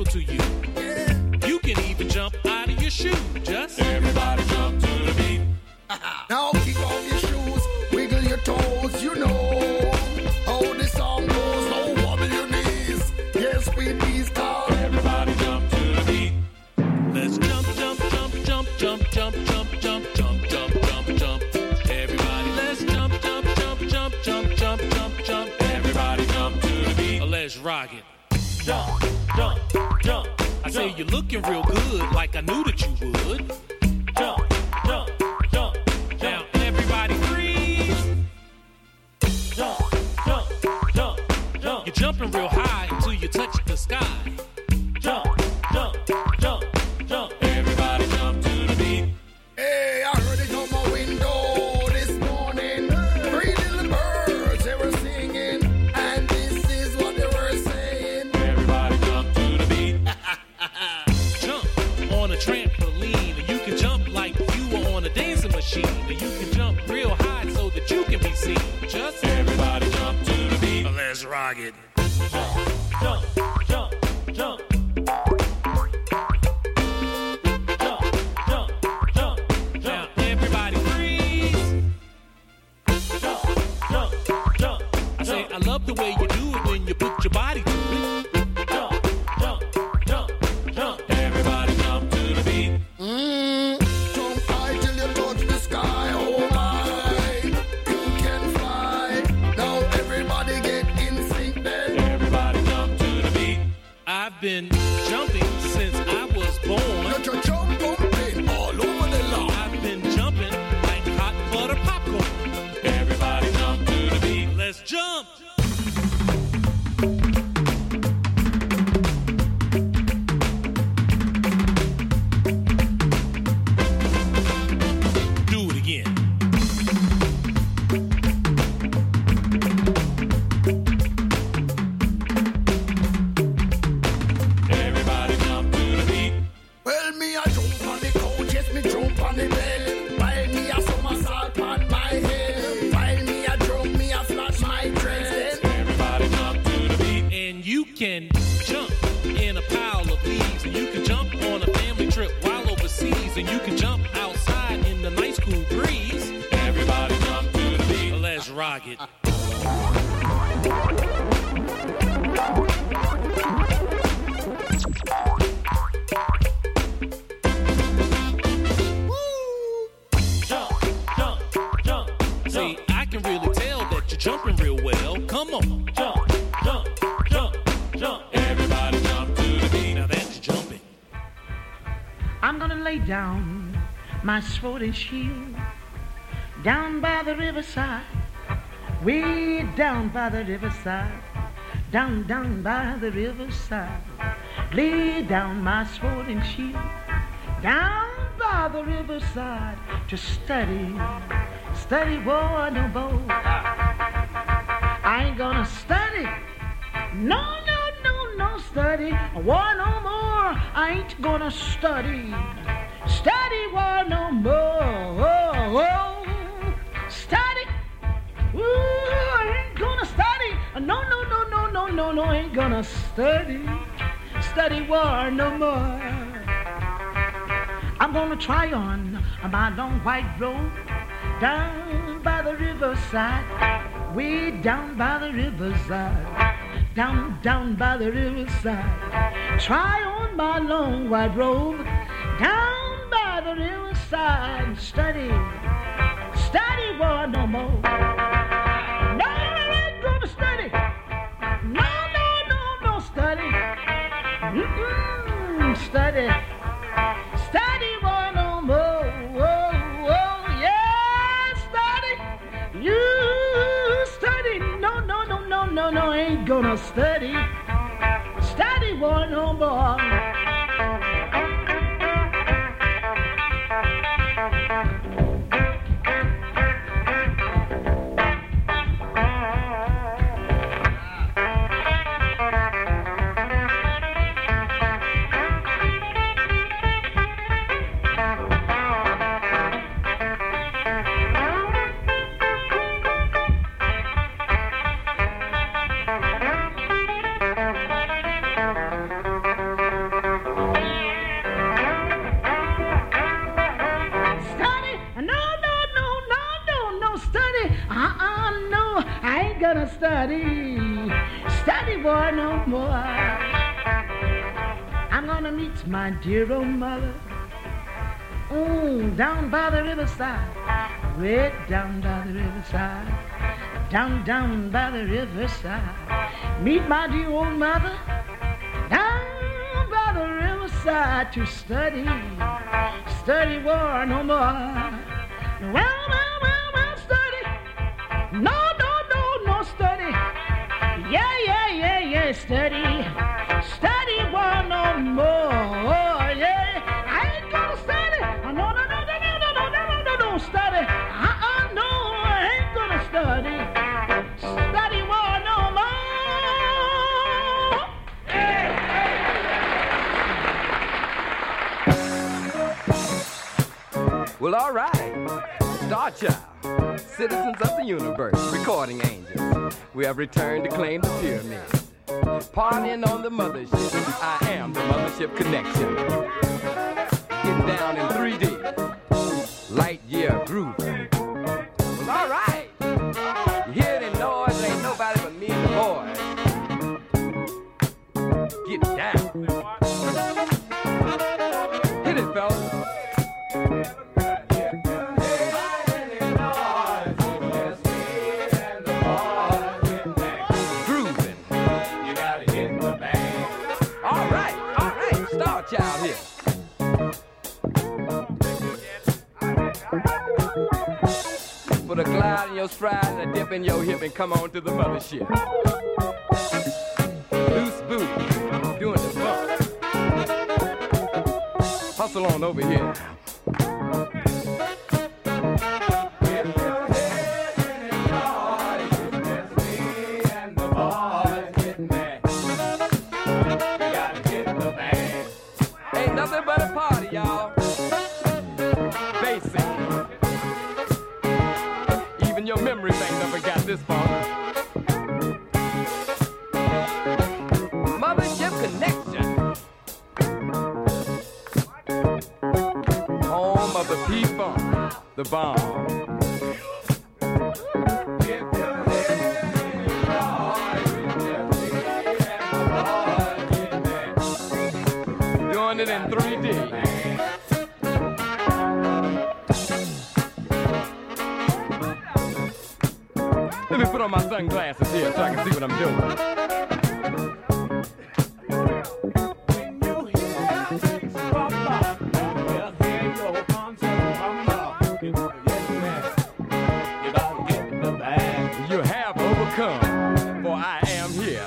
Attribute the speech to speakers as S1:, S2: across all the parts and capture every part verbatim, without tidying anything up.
S1: to you. You can even jump out of your shoe. Just everybody jump to the beat.
S2: Now kick off your shoes, wiggle your toes, you know how the song goes. Now wobble your knees, yes with these cars.
S1: Everybody jump to the beat. Let's jump, jump, jump, jump, jump, jump, jump, jump, jump, jump, jump, jump. Everybody, let's jump, jump, jump, jump, jump, jump, jump, jump. Everybody jump to the beat. Let's rock it. Jump, jump, jump. I say you're looking real good, like I knew that you would. Jump, jump, jump. Now everybody freeze. Jump, jump, jump, jump. You're jumping real high until you touch the sky. Jump, jump, jump, jump. Everybody jump to the beat.
S2: Hey, I heard it on my window this morning. Three little birds, they were singing, and this is what they were saying.
S1: Everybody jump to the beat. Jump on a trampoline, or you can jump like you were on a dancing machine, or you can jump real high so that you can be seen. Just everybody jump to the beat. Let's rock it. Jump, jump, jump, jump. I love the way you do it when you put your body to it. Jump, jump, jump, jump. Everybody jump to the beat.
S2: Mm, jump high till you touch the sky. Oh my, you can fly. Now everybody get in sync then.
S1: Everybody jump to the beat. I've been jumping since I was born.
S2: Let your jump pumping all over the lawn.
S1: I've been jumping like hot butter popcorn. Everybody jump to the beat. Let's jump. Can jump in a pile of leaves, and you can jump on a family trip while overseas, and you can jump outside in the nice cool breeze. Everybody jump to the beat. Let's rock it. Jump, jump, jump. See, I can really tell that you're jumping real well. Come on, jump, jump. Jump. Everybody jump to the beat. Now that's jumping.
S3: I'm gonna lay down my sword and shield down by the riverside, way down by the riverside, down, down by the riverside. Lay down my sword and shield down by the riverside to study, study war no more. I ain't gonna study, no, no. No study war no more. I ain't gonna study, study war no more. Oh, oh. Study, ooh, I ain't gonna study. No, no, no, no, no, no, no, ain't gonna study, study war no more. I'm gonna try on my long white robe down by the riverside, way down by the riverside. Down, down by the riverside. Try on my long white robe. Down by the riverside. Study, study war no more. No, I ain't gonna study. No, no, no, no study. Mm-mm, study, study war no more. Oh, oh, yeah, study. You study. No, no, no, no, no, no, ain't gonna study, study war no more. study, study boy no more. I'm gonna meet my dear old mother, mm, down by the riverside, way down by the riverside, down, down by the riverside. Meet my dear old mother, down by the riverside to study, study war no more. Well, well, well, well, study. No, no, no, no study. Yeah, yeah, yeah, yeah, study. Study war no more. Yeah, I ain't gonna study. No, no, no, no, no, no, no, no, no, no, study. Uh-uh, no, I ain't gonna study. Study war no more.
S4: Well, all right. Star Child, citizens of the universe, recording angels. We have returned to claim the pyramid. Partying on the mothership. I am the mothership connection. Getting down in three D. Light year grooving. Well, all right. You hear the noise? Ain't nobody but me and the boys. Get down. Hit it, fellas. Child here. Put a glide in your stride and a dip in your hip and come on to the mothership. Loose booty, doing the bump. Hustle on over here. Nothing but a party, y'all. Basic. Even your memory bank never got this far. Mothership connection. Home of the P-Funk, the bomb. Doing it in three D. Let me put on my sunglasses here so I can see what I'm doing. You have overcome, for I am here.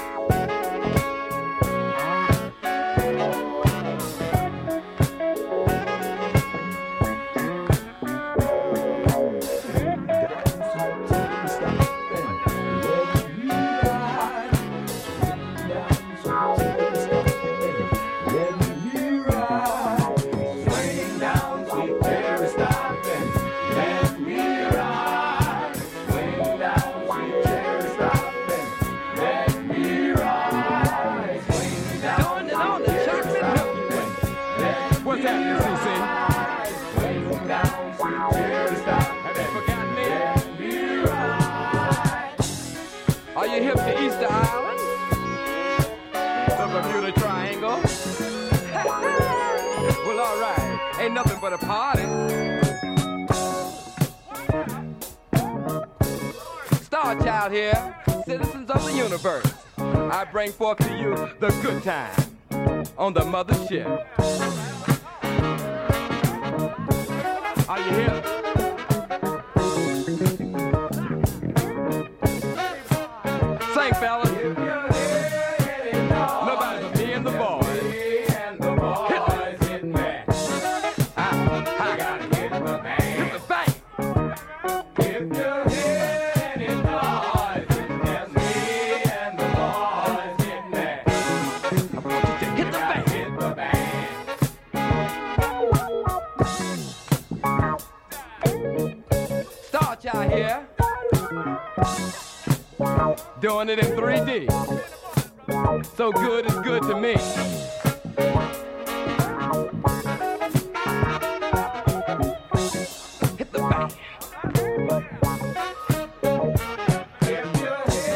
S4: Are you hip to Easter Island? The Bermuda Triangle? Well, all right. Ain't nothing but a party. Star Child here, citizens of the universe. I bring forth to you the good time on the mothership. Are you here? Sing, fellas. Nobody but me and the boys. Hit me. Ah, ah. Hit the bank. If you hear any noise, it's me and the boys. Hit me. I want you to hit the bank. Hit the bank. Star Child here. Doing it in three D. So good is good to me. Hit the bank. If you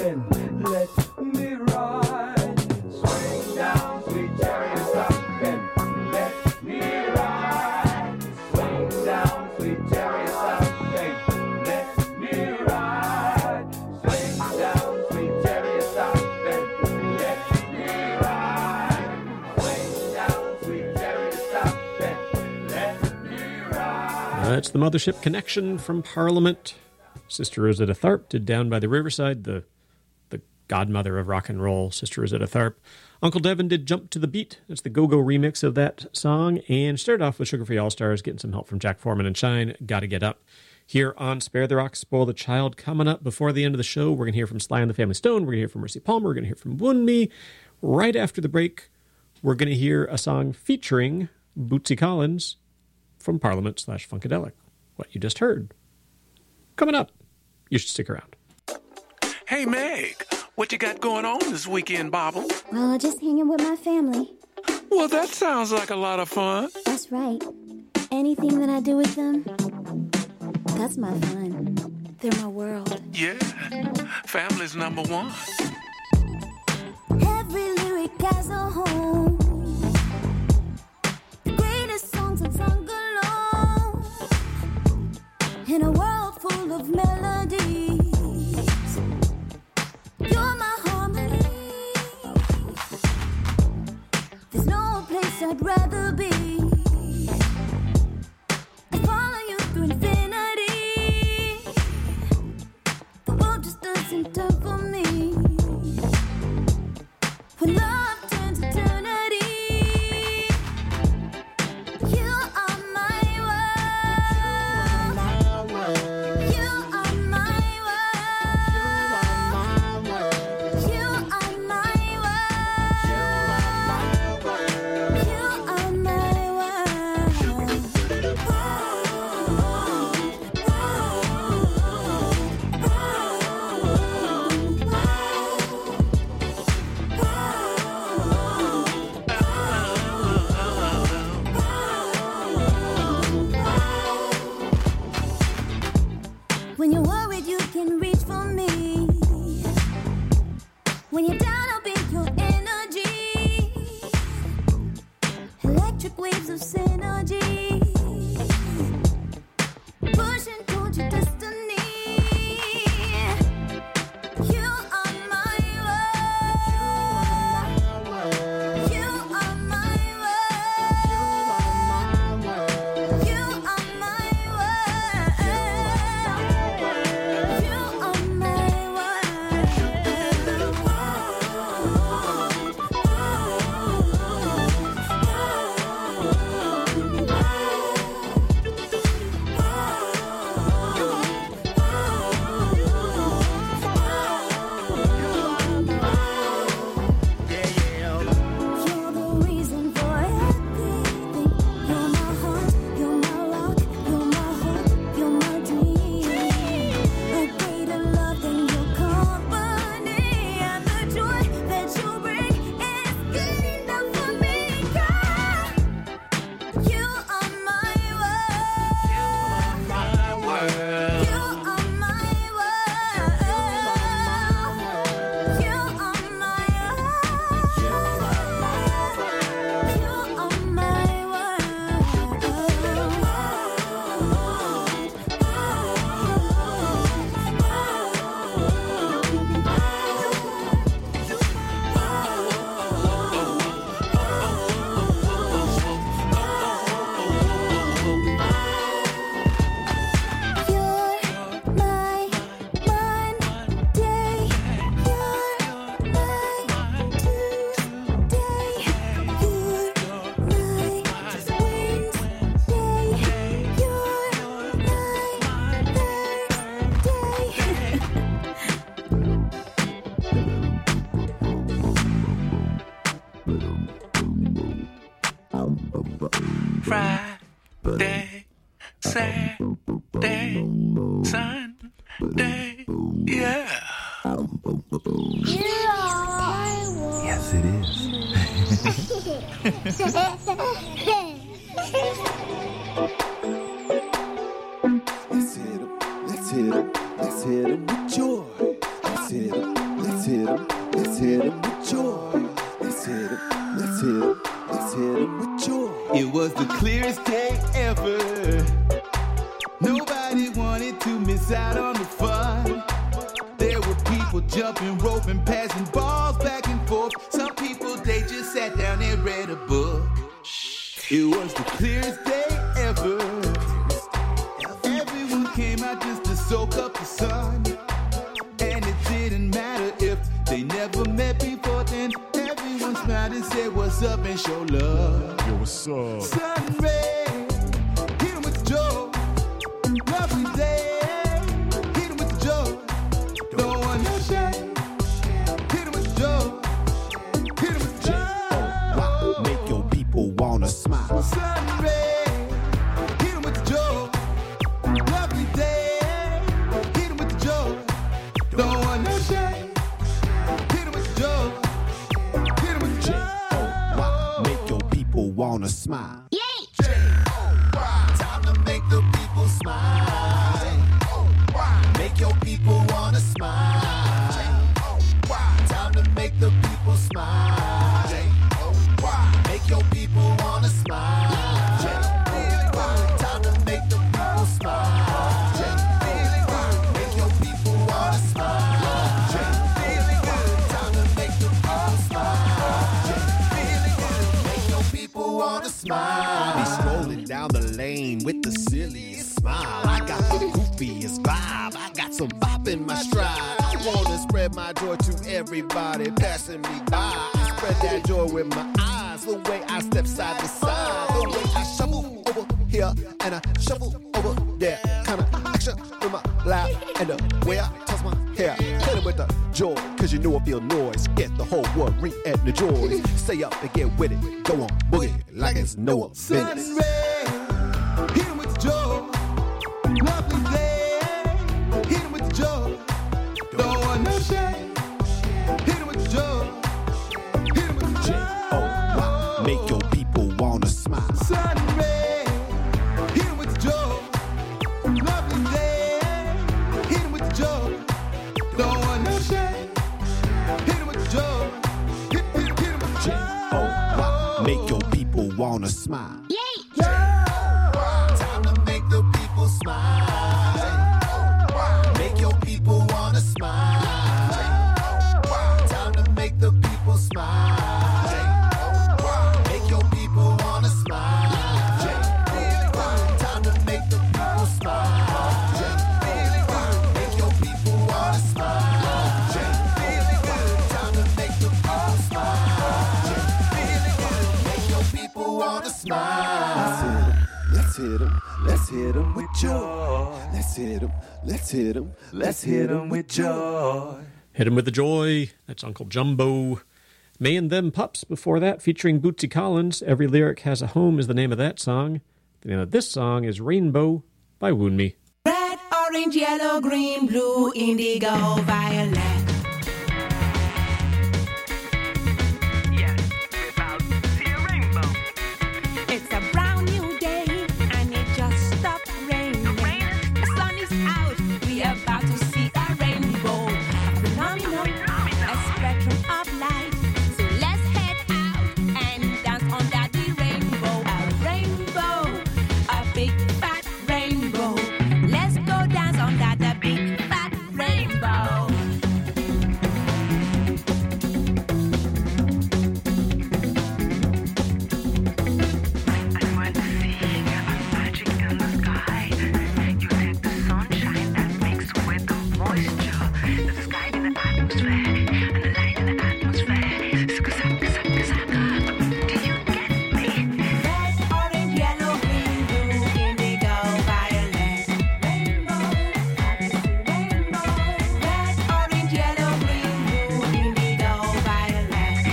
S5: and let me ride. Swing down, sweet chariot, stop and let me ride. Swing down, sweet chariot, stop and let me ride. Swing down, sweet chariot, stop and let me ride. Swing down, sweet chariot, stop and let me ride.
S6: That's the Mothership Connection from Parliament. Sister Rosetta Tharpe did Down by the Riverside, the the godmother of rock and roll, Sister Rosetta Tharpe. Uncle Devin did Jump to the Beat. That's the go-go remix of that song. And started off with Sugar Free All-Stars, getting some help from Jack Foreman and Shine. Gotta Get Up. Here on Spare the Rock, Spoil the Child. Coming up before the end of the show, we're going to hear from Sly and the Family Stone. We're going to hear from Mercy Palmer. We're going to hear from Wunmi. Right after the break, we're going to hear a song featuring Bootsy Collins from Parliament slash Funkadelic. What you just heard. Coming up. You should stick around.
S1: Hey, Meg, what you got going on this weekend, Bobble?
S7: Well, just hanging with my family.
S1: Well, that sounds like a lot of fun.
S7: That's right. Anything that I do with them, that's my fun. They're my world.
S1: Yeah, family's number one.
S7: Every lyric has a home. The greatest songs are sung alone. In a world full of melodies, you're my harmony. There's no place I'd rather be. I follow you through infinity. The world just doesn't turn for me. When love turns eternity, you are my world. You are my world. You are my world. You are my When you're worried, you can reach for me. When you're down, I'll be your energy. Electric waves of synergy, pushing towards your destiny. You are my world. You are my world. You are my world. You are my You're the reason for everything. You're my heart, you're my rock, you're my hope, you're my dream. A greater love than your company, and the joy that you bring is good enough for me. God, you are my world. You are my world. You are my world. You are my You're my Monday. You're my Tuesday. You're my Wednesday. You're my
S1: Friday, Saturday, Sunday, yeah.
S8: Yes, it is.
S5: Let's hit 'em, let's hit 'em, let's hit 'em with joy. Let's hit 'em,
S8: let's hit 'em, let's hit 'em with joy. Let's hit 'em, let's hit 'em, let's hit 'em with joy.
S9: It was the clearest day ever. Nobody wanted to miss out on the fun. There were people jumping, roping, passing balls back and forth. Some people, they just sat down and read a book. It was the clearest day ever. Everyone came out just to soak up the sun. And it didn't matter if they never met before then. Everyone smiled and said what's up and show love.
S10: Yo, what's up?
S9: Sun ray, hit 'em with the joy. Lovely day, hit 'em with the joy. Don't want no shade, hit 'em with the joy. Hit 'em with the joy.
S8: Make your people wanna smile.
S9: Sun ray, hit 'em with the joy. Lovely day, hit 'em with the joy. Don't want no shade, hit 'em with the joy. Hit 'em with the joy.
S8: Make your people wanna smile.
S2: Time to make the people smile. Make your people wanna smile. Time to make the people smile. Make your people wanna smile. Time to make the people smile. Make your people wanna smile. Time to make the people smile. Make your people wanna smile.
S8: Be strolling down the lane with the silliest smile. I got the goofiest vibe. I got some bop in my stride. I wanna spread my joy to everybody passing me by. I spread that joy with my eyes. The way I step side to side. The way I shuffle over here and I shuffle over there. Kinda action with my laugh and the way I toss my hair. Hit it with the joy, cause you know I feel noise. Get the whole world ring at the joy. Stay up and get with it. Go on, boogie like it's Noah business.
S9: Sun ray, hit 'em with the joy. Lovely day, hit 'em with the joy. Don't want no shade, hit 'em with the joy. Hit 'em with the joy.
S8: Make your people wanna smile.
S9: Sun ray, hit 'em with the joy. Lovely day, hit 'em with the joy. Don't want no shade, hit 'em with the joy. Hit, hit, hit 'em with the joy.
S8: Make your people wanna smile.
S2: Time to make the people smile. Make your people wanna smile. Time to make the people smile. Make your people wanna smile. Time to make the people smile. Make your people wanna smile. Time to make the people smile. Make your people wanna smile.
S8: Let's hit 'em, let's hit 'em with joy. Let's hit 'em, let's hit 'em, let's hit 'em with joy.
S6: Hit 'em with the joy. That's Uncle Jumbo. May and Them Pups before that, featuring Bootsy Collins. Every Lyric Has a Home is the name of that song. The name of this song is Rainbow by Wound Me.
S11: Red, orange, yellow, green, blue, indigo, violet. It's a brand new day, and it just stopped raining. The sun is out, we are about to see a rainbow. A phenomenon, a spectrum of light. So let's head out and dance under the rainbow. A rainbow, a big fat rainbow. Let's go dance under the big fat rainbow. Red, orange, yellow, green, blue, indigo, violet. Rainbow, rainbow. Red, orange, yellow, green, blue, indigo, violet.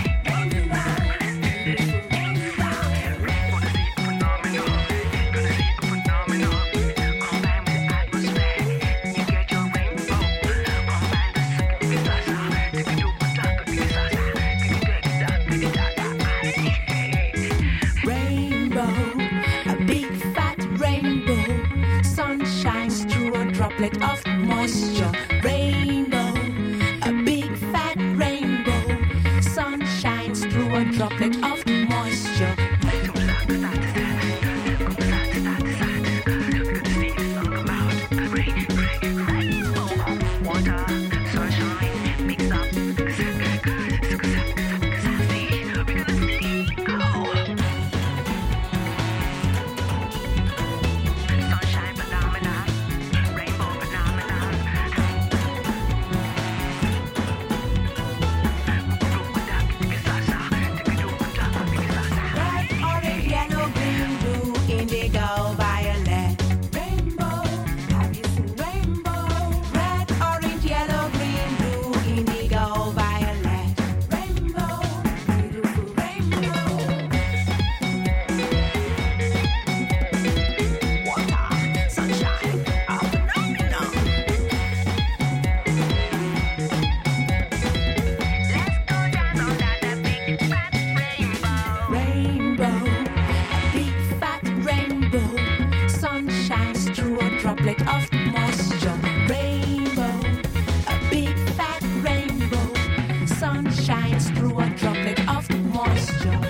S11: Rainbow, a big fat rainbow. Sun shines through a droplet of moisture. Rainbow, a big fat sun shines through a droplet of moisture.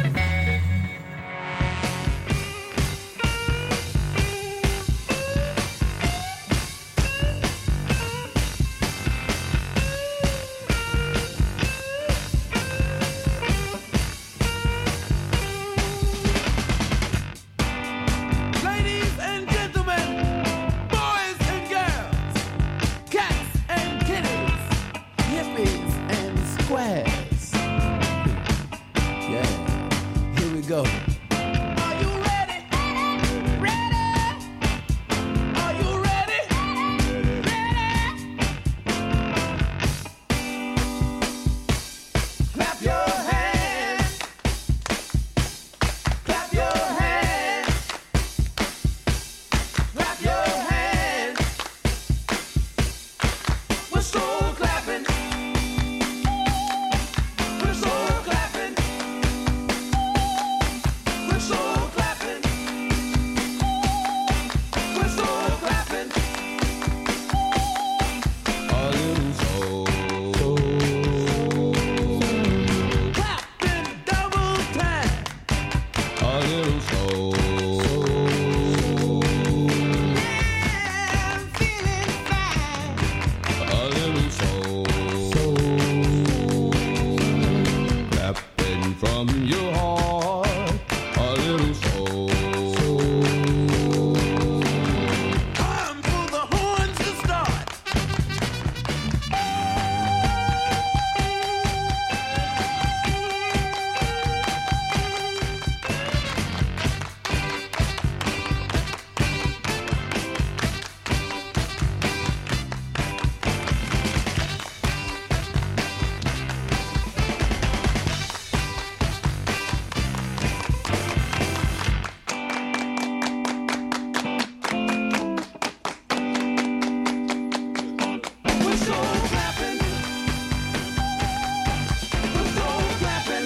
S5: Ladies and gentlemen, boys and girls, cats and kitties, hippies and squares. Yeah, here we go. Are you ready? Ready? Are you ready? Ready? Clap your hands. Clap your hands. Clap your hands. We're so clapping. We're so clapping. We're so clapping. We're so clapping. A little soul. Clapping double time. A little soul. I'm feeling fine. A little soul. Clapping from your heart. A little soul. Time for the horns to start. We're so clapping. We're so clapping.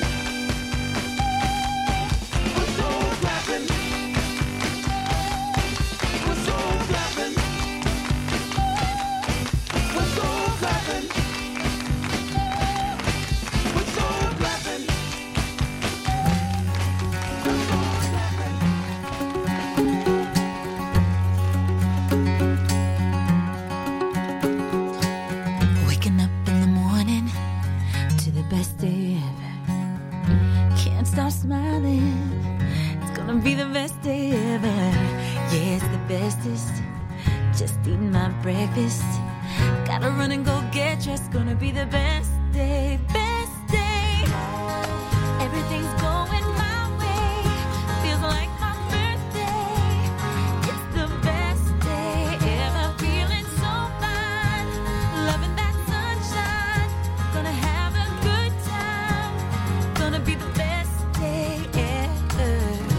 S5: We're so clapping. We're so clapping. We're so clapping. We're so clapping. We're so clapping.
S7: Waking up in the morning to the best day ever. Can't stop smiling. It's gonna be the best day ever. Yeah, it's the bestest. Just eating my breakfast. Gotta run and go get dressed. Gonna be the best day, best day. Everything's going my way. Feels like my birthday. It's the best day ever. Feeling so fine. Loving that sunshine. Gonna have a good time. Gonna be the best day ever.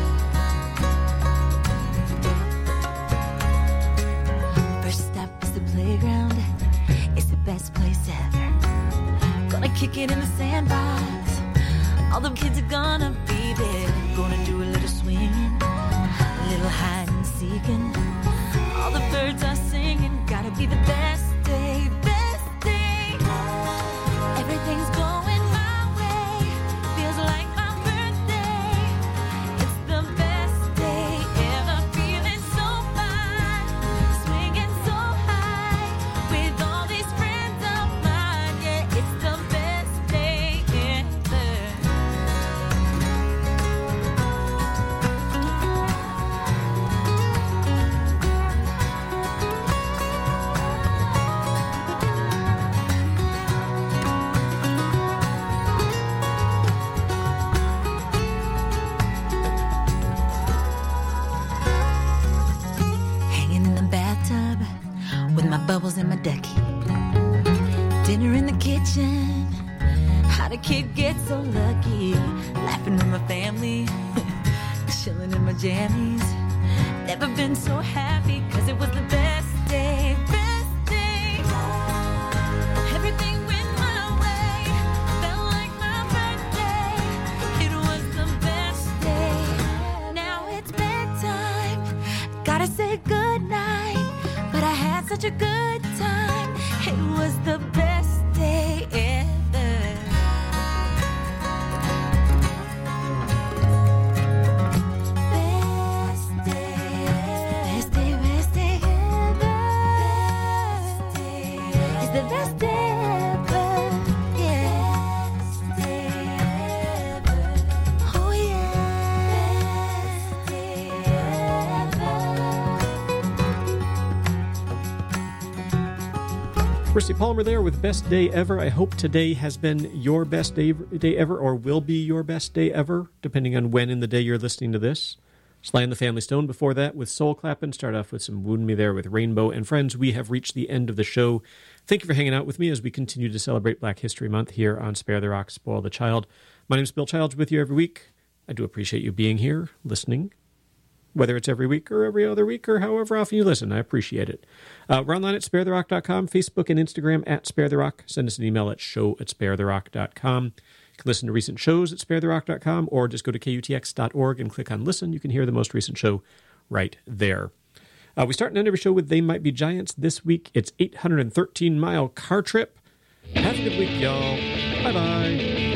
S7: First stop is the playground. It's the best place ever. Gonna kick it in the sandbox. All the kids are gonna be there. Gonna do a little swinging, a little hide and seeking. All the birds are singing. Gotta be the best day, best day. Everything's going my way. Feels like my birthday. It's the best day ever. Feeling so fine. Swinging so high. With all these friends of mine. Yeah, it's the best day ever. Hanging in the bathtub with my bubbles and my ducky. Dinner in the kitchen. How'd a kid get so lucky? Laughing with my family. Chilling in my jammies. Never been so happy cause it was the best day, best day. Everything went my way. Felt like my birthday. It was the best day. Now it's bedtime. Gotta say goodnight. But I had such a good time. It was the best day ever.
S6: Rusty Palmer there with Best Day Ever. I hope today has been your best day, day ever, or will be your best day ever, depending on when in the day you're listening to this. Sly and the Family Stone before that with Soul Clappin'. Start off with some Wound Me There with Rainbow. And friends, we have reached the end of the show. Thank you for hanging out with me as we continue to celebrate Black History Month here on Spare the Rock, Spoil the Child. My name is Bill Childs, with you every week. I do appreciate you being here, listening. Whether it's every week or every other week or however often you listen, I appreciate it. Uh, we're online at spare the rock dot com, Facebook and Instagram at Spare the Rock. Send us an email at show at spare the rock dot com. You can listen to recent shows at spare the rock dot com or just go to K U T X dot org and click on Listen. You can hear the most recent show right there. Uh, we start and end every show with They Might Be Giants. This week, it's eight hundred thirteen mile car trip. Have a good week, y'all. Bye-bye.